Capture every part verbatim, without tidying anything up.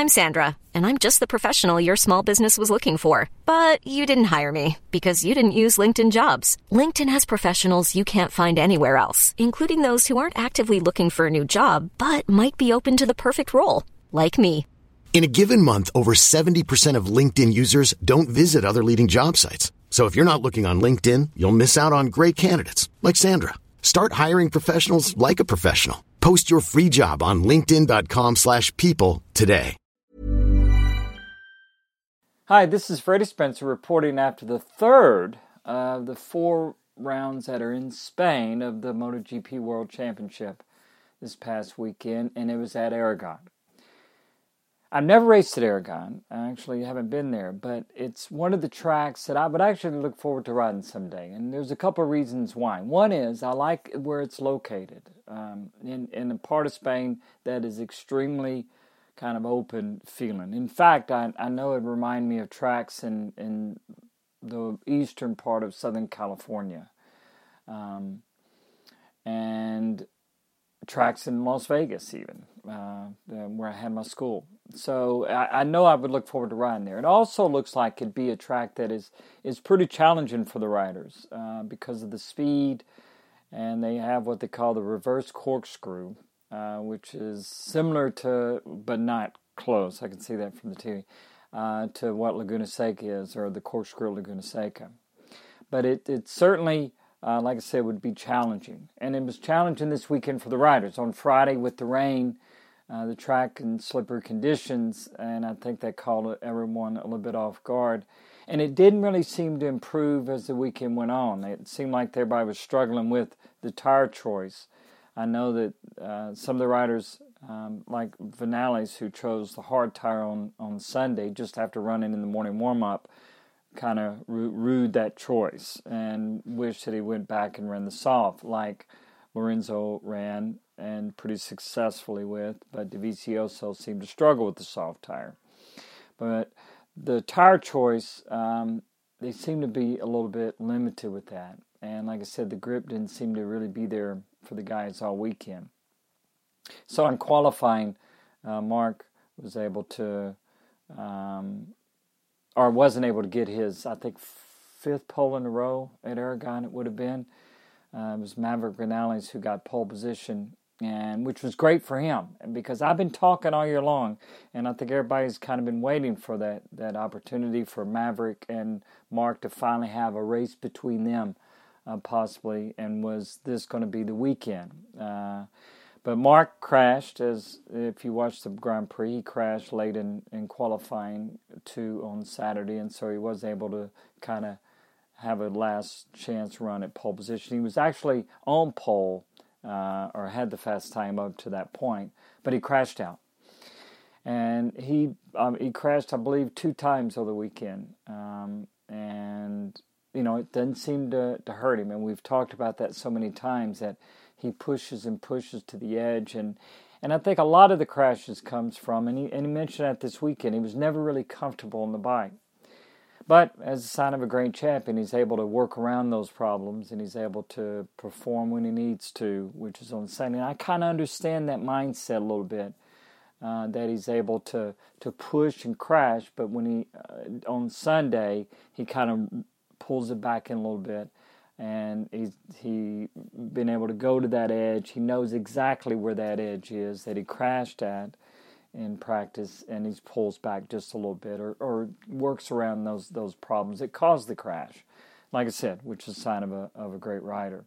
I'm Sandra, and I'm just the professional your small business was looking for. But you didn't hire me because you didn't use LinkedIn Jobs. LinkedIn has professionals you can't find anywhere else, including those who aren't actively looking for a new job, but might be open to the perfect role, like me. In a given month, over seventy percent of LinkedIn users don't visit other leading job sites. So if you're not looking on LinkedIn, you'll miss out on great candidates like Sandra. Start hiring professionals like a professional. Post your free job on linkedin.com slash people today. Hi, this is Freddie Spencer reporting after the third of the four rounds that are in Spain of the MotoGP World Championship this past weekend, and it was at Aragon. I've never raced at Aragon. I actually haven't been there, but it's one of the tracks that I would actually look forward to riding someday. And there's a couple of reasons why. One is I like where it's located um, in, in a part of Spain that is extremely kind of open feeling. In fact, I, I know it reminds me of tracks in, in the eastern part of Southern California. Um, and tracks in Las Vegas even, uh, where I had my school. So I, I know I would look forward to riding there. It also looks like it'd be a track that is, is pretty challenging for the riders uh, because of the speed, and they have what they call the reverse corkscrew, uh, which is similar to, but not close, I can see that from the T V, uh, to what Laguna Seca is, or the corkscrew Laguna Seca. But it, it certainly... Uh, like I said, would be challenging. And it was challenging this weekend for the riders. On Friday with the rain, uh, the track in slippery conditions, and I think that caught everyone a little bit off guard. And it didn't really seem to improve as the weekend went on. It seemed like everybody was struggling with the tire choice. I know that uh, some of the riders, um, like Vinales, who chose the hard tire on, on Sunday just after running in the morning warm-up, kind of rued that choice and wished that he went back and ran the soft, like Lorenzo ran and pretty successfully with, but Dovizioso seemed to struggle with the soft tire. But the tire choice, um, they seem to be a little bit limited with that. And like I said, the grip didn't seem to really be there for the guys all weekend. So in qualifying, uh, Mark was able to... Um, or wasn't able to get his, I think, fifth pole in a row at Aragon, it would have been. Uh, it was Maverick Vinales who got pole position, and which was great for him, because I've been talking all year long, and I think everybody's kind of been waiting for that, that opportunity for Maverick and Mark to finally have a race between them, uh, possibly, and was this going to be the weekend? Uh, But Mark crashed, as if you watched the Grand Prix, he crashed late in, in qualifying two on Saturday, and so he was able to kind of have a last chance run at pole position. He was actually on pole, uh, or had the fast time up to that point, but he crashed out. And he um, he crashed, I believe, two times over the weekend. Um, and, you know, it doesn't seem to, to hurt him, and we've talked about that so many times that he pushes and pushes to the edge, and, and I think a lot of the crashes comes from, and he, and he mentioned that this weekend, he was never really comfortable on the bike. But as a sign of a great champion, he's able to work around those problems, and he's able to perform when he needs to, which is on Sunday. And I kind of understand that mindset a little bit, uh, that he's able to, to push and crash, but when he, uh, on Sunday, he kind of pulls it back in a little bit. And he's he been able to go to that edge. He knows exactly where that edge is that he crashed at in practice, and he pulls back just a little bit, or, or works around those those problems that caused the crash. Like I said, which is a sign of a of a great rider.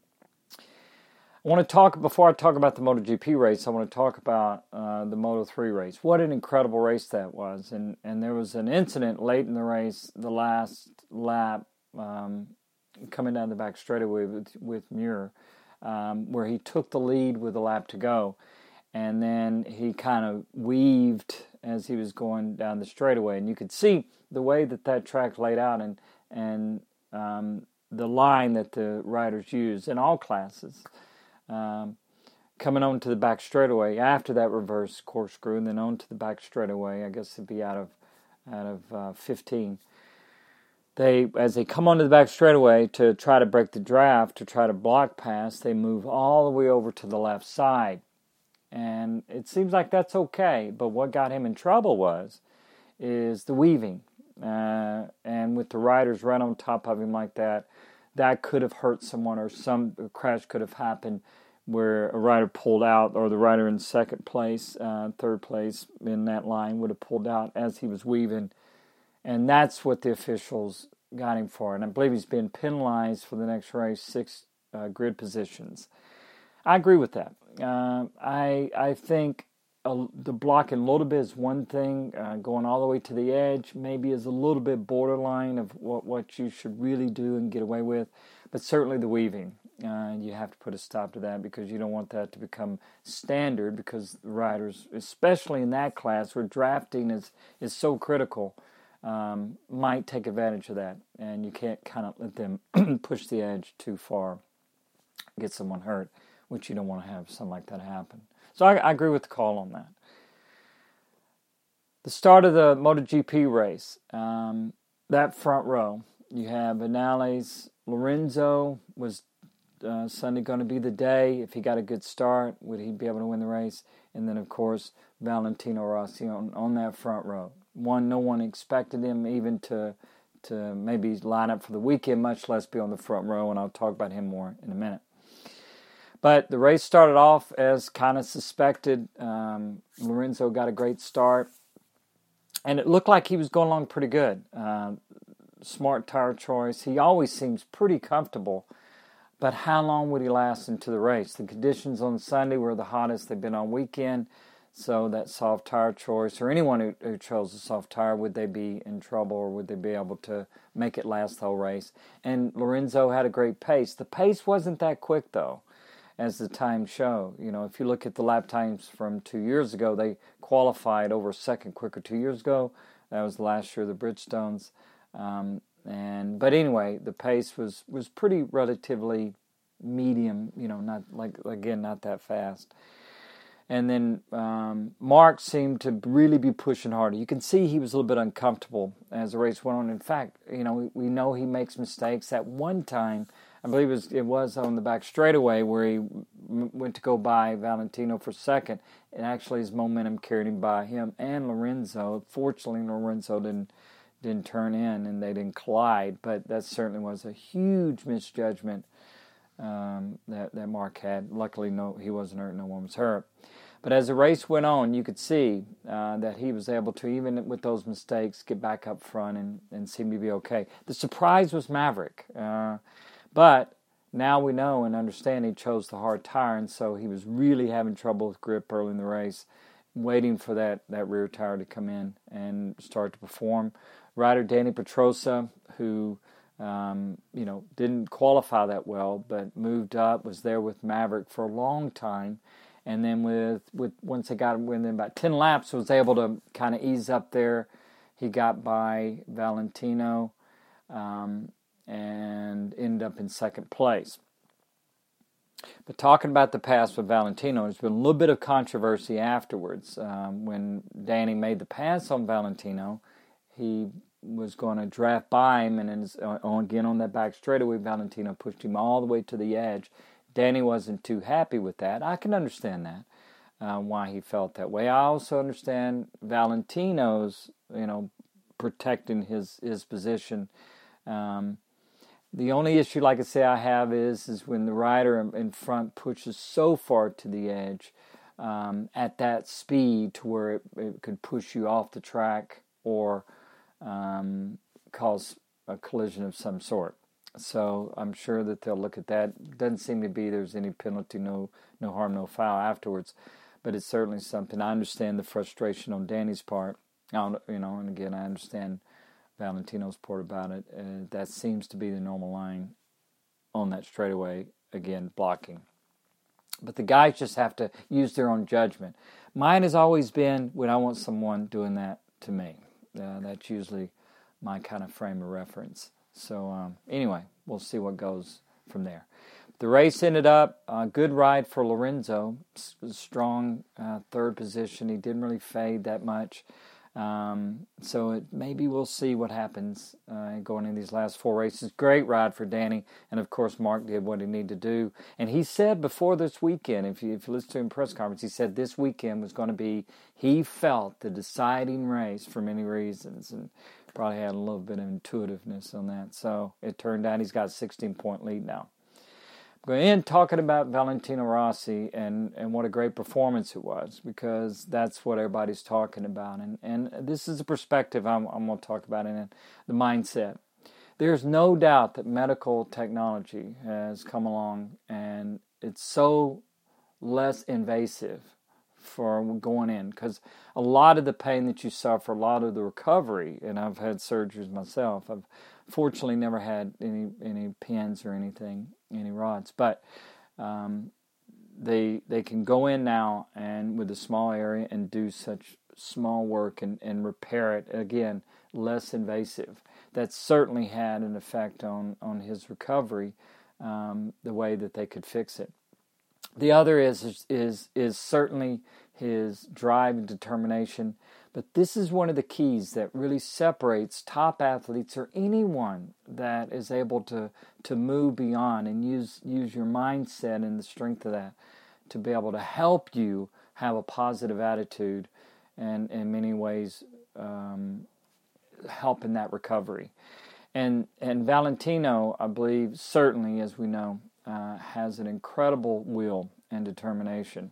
I want to talk, before I talk about the MotoGP race, I want to talk about uh, the Moto three race. What an incredible race that was. And, and there was an incident late in the race, the last lap, um, coming down the back straightaway with, with Muir, um, where he took the lead with a lap to go. And then he kind of weaved as he was going down the straightaway. And you could see the way that that track laid out, and, and um, the line that the riders use in all classes. Um, coming on to the back straightaway after that reverse corkscrew, and then on to the back straightaway, I guess it'd be out of out of uh, fifteen. They, as they come onto the back straightaway to try to break the draft, to try to block pass, they move all the way over to the left side. And it seems like that's okay, but what got him in trouble was, is the weaving. Uh, and with the riders right on top of him like that, that could have hurt someone, or some crash could have happened where a rider pulled out, or the rider in second place, uh, third place in that line would have pulled out as he was weaving. And that's what the officials got him for. And I believe he's been penalized for the next race, six uh, grid positions. I agree with that. Uh, I I think uh, the blocking a little bit is one thing. Uh, going all the way to the edge maybe is a little bit borderline of what, what you should really do and get away with. But certainly the weaving, uh, you have to put a stop to that, because you don't want that to become standard, because the riders, especially in that class where drafting is, is so critical, um, might take advantage of that. And you can't kind of let them push the edge too far, get someone hurt, which you don't want to have something like that happen. So I, I agree with the call on that. The start of the MotoGP race, um, that front row, you have Vinales. Lorenzo was uh, Sunday going to be the day. If he got a good start, would he be able to win the race? And then, of course, Valentino Rossi on, on that front row. One, no one expected him even to to maybe line up for the weekend, much less be on the front row, and I'll talk about him more in a minute. But the race started off as kind of suspected. Um, Lorenzo got a great start, and it looked like he was going along pretty good. Uh, smart tire choice. He always seems pretty comfortable, but how long would he last into the race? The conditions on Sunday were the hottest they've been on weekend, so that soft tire choice, or anyone who, who chose a soft tire, would they be in trouble, or would they be able to make it last the whole race? And Lorenzo had a great pace. The pace wasn't that quick, though, as the times show. You know, if you look at the lap times from two years ago, they qualified over a second quicker two years ago. That was last year, the Bridgestones. Um, and but anyway, the pace was, was pretty relatively medium, you know, not like, again, not that fast. And then um, Mark seemed to really be pushing harder. You can see he was a little bit uncomfortable as the race went on. In fact, you know, we, we know he makes mistakes. At one time, I believe it was, it was on the back straightaway where he m- went to go by Valentino for second, and actually his momentum carried him by him and Lorenzo. Fortunately, Lorenzo didn't didn't turn in and they didn't collide, but that certainly was a huge misjudgment um, that, that Mark had. Luckily, no, he wasn't hurt, no one was hurt. But as the race went on, you could see uh, that he was able to, even with those mistakes, get back up front and, and seem to be okay. The surprise was Maverick. Uh, but now we know and understand he chose the hard tire, and so he was really having trouble with grip early in the race, waiting for that, that rear tire to come in and start to perform. Rider Danny Petrosa, who um, you know didn't qualify that well, but moved up, was there with Maverick for a long time, and then with, with once they got within about ten laps, was able to kind of ease up there. He got by Valentino um, and ended up in second place. But talking about the pass with Valentino, there's been a little bit of controversy afterwards. Um, when Danny made the pass on Valentino, he was going to draft by him, and then uh, again on that back straightaway, Valentino pushed him all the way to the edge. Danny wasn't too happy with that. I can understand that, uh, why he felt that way. I also understand Valentino's, you know, protecting his his position. Um, the only issue, like I say, I have is is when the rider in front pushes so far to the edge um, at that speed to where it, it could push you off the track or um, cause a collision of some sort. So I'm sure that they'll look at that. Doesn't seem to be there's any penalty, no no harm, no foul afterwards. But it's certainly something. I understand the frustration on Danny's part. I don't, you know, and again, I understand Valentino's part about it. Uh, that seems to be the normal line on that straightaway, again, blocking. But the guys just have to use their own judgment. Mine has always been when I want someone doing that to me. Uh, that's usually my kind of frame of reference. So um, anyway, we'll see what goes from there. The race ended up a uh, good ride for Lorenzo. Strong uh, third position. He didn't really fade that much. Um, so it, maybe we'll see what happens uh, going in these last four races. Great ride for Danny, and of course Mark did what he needed to do. And he said before this weekend, if you, if you listen to him press conference, he said this weekend was going to be, he felt, the deciding race for many reasons, and probably had a little bit of intuitiveness on that. So it turned out he's got a sixteen-point lead now. I'm going to end talking about Valentino Rossi and, and what a great performance it was, because that's what everybody's talking about. And, and this is a perspective I'm, I'm going to talk about in it, the mindset. There's no doubt that medical technology has come along, and it's so less invasive for going in, because a lot of the pain that you suffer, a lot of the recovery, and I've had surgeries myself. I've fortunately never had any any pins or anything, any rods, but um, they they can go in now and with a small area and do such small work and, and repair it, again, less invasive. That certainly had an effect on, on his recovery, um, the way that they could fix it. The other is, is is certainly his drive and determination, but this is one of the keys that really separates top athletes or anyone that is able to, to move beyond and use use your mindset and the strength of that to be able to help you have a positive attitude and in many ways um, help in that recovery. And and Valentino, I believe, certainly, as we know, uh, has an incredible will and determination.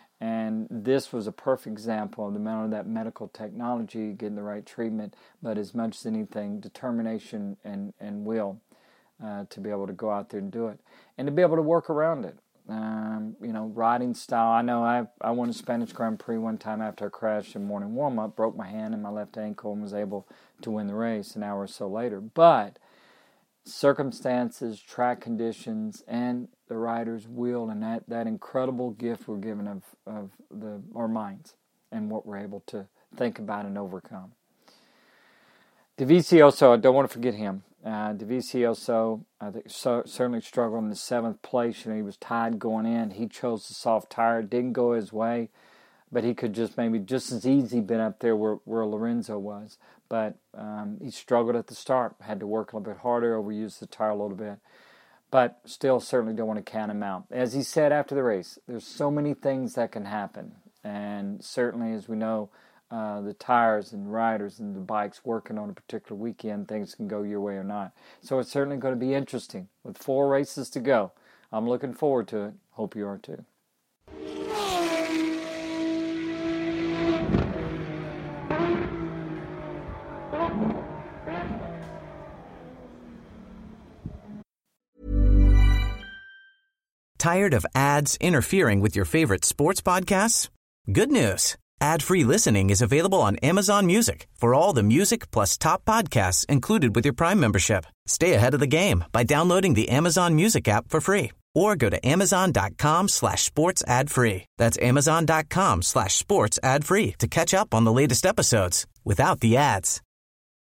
And this was a perfect example of the amount of that medical technology, getting the right treatment, but as much as anything, determination and, and will uh, to be able to go out there and do it. And to be able to work around it. Um, you know, riding style. I know I I won a Spanish Grand Prix one time after I crashed in morning warm-up, broke my hand and my left ankle, and was able to win the race an hour or so later. But circumstances, track conditions, and the rider's will, and that, that incredible gift we're given of, of the our minds and what we're able to think about and overcome. Dovizioso, I don't want to forget him. Uh, Dovizioso, I think, so, certainly struggled in the seventh place. You know, he was tied going in. He chose the soft tire. It didn't go his way, but he could just maybe just as easy been up there where, where Lorenzo was. But um, he struggled at the start. Had to work a little bit harder, overused the tire a little bit. But still certainly don't want to count him out. As he said after the race, there's so many things that can happen. And certainly, as we know, Uh, the tires and riders and the bikes working on a particular weekend, things can go your way or not. So it's certainly going to be interesting. With four races to go, I'm looking forward to it. Hope you are too. Tired of ads interfering with your favorite sports podcasts? Good news. Ad-free listening is available on Amazon Music for all the music plus top podcasts included with your Prime membership. Stay ahead of the game by downloading the Amazon Music app for free or go to amazon.com slash sports ad free. That's amazon.com slash sports ad free to catch up on the latest episodes without the ads.